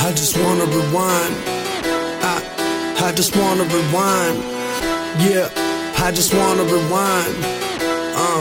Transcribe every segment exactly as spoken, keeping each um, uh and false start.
I just wanna rewind. I, I just wanna rewind. Yeah, I just wanna rewind. Uh.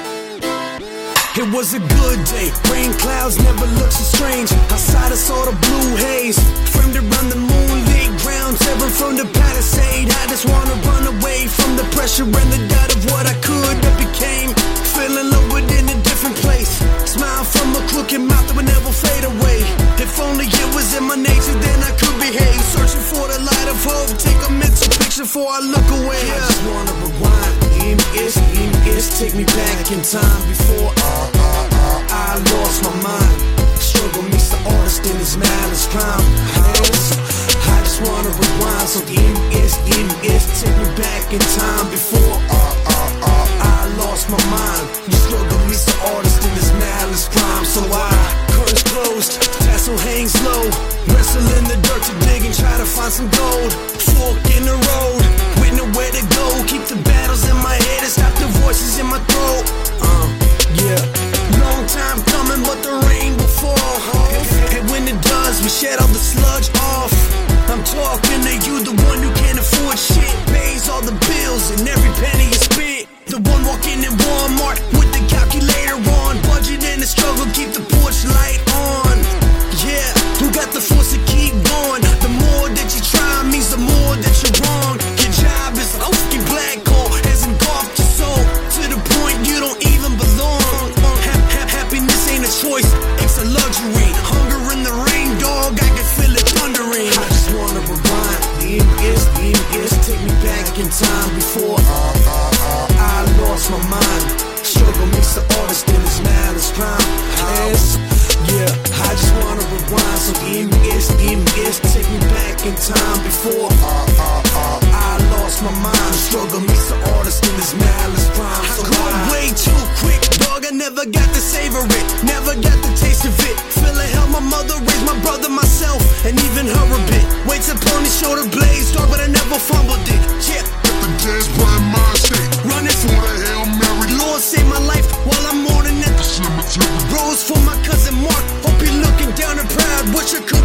It was a good day. Rain clouds never look so strange. Outside I saw the blue haze framed around the moonlit ground, tearing from the palisade. I just wanna run away from the pressure and the doubt of what I could have became. Feeling low but in a different place. Smile from a crooked mouth that would never fade away. If only it was in my nature, then I could behave. Searching for the light of hope. Take a mental picture before I look away. I just wanna rewind. Em is, em is, take me back in time before uh, uh, uh, I lost my mind. Struggle meets the artist in his malice crime. Yes, I just wanna rewind. So em is, em is, take me back in time before uh, uh, uh, I lost my mind. Struggle meets the artist in his malice crime. So I, curtains closed, tassel hangs low. Wrestle in the dirt to dig and try to find some gold. Fork in the road, with nowhere to go. Keep the battles in my head and stop the voices in my throat. Uh, yeah. Long time coming, but the rain will fall. And when it does, we shed all the sludge off. I'm talking to you, the one who can't afford shit, pays all the bills and every penny you spent. The one walking in Walmart with the calculator on, budget and the struggle, keep the porch light on. Yeah, who got the force to keep going? The more that you try means the more that you're wrong. Your job is a fucking black hole, has engulfed your soul to the point you don't even belong. Ha ha happiness ain't a choice, it's a luxury. Hunger in the rain, dog, I can feel it thundering. I just wanna rewind. The end is, the end is, take me back in time before uh, uh, uh, I lost my mind. Struggle makes the artist in his malice crime. Yes, yeah, I just wanna rewind. So the end is, the end is, take me back in time before uh, uh, uh, I lost my mind. Struggle makes the artist in his malice crime. So I grew up way too quick, dog, I never got to savor it, never got the taste of it. Feel like hell my mother raised my brother, myself, and even her a bit. Weights upon his shoulder blades, dog, but I never fumbled it. Yeah, the dance prime mind state, running for the Hail Mary. Lord save my life while I'm mourning at the cemetery. Rose for my cousin Mark, hope you're looking down and proud. What you could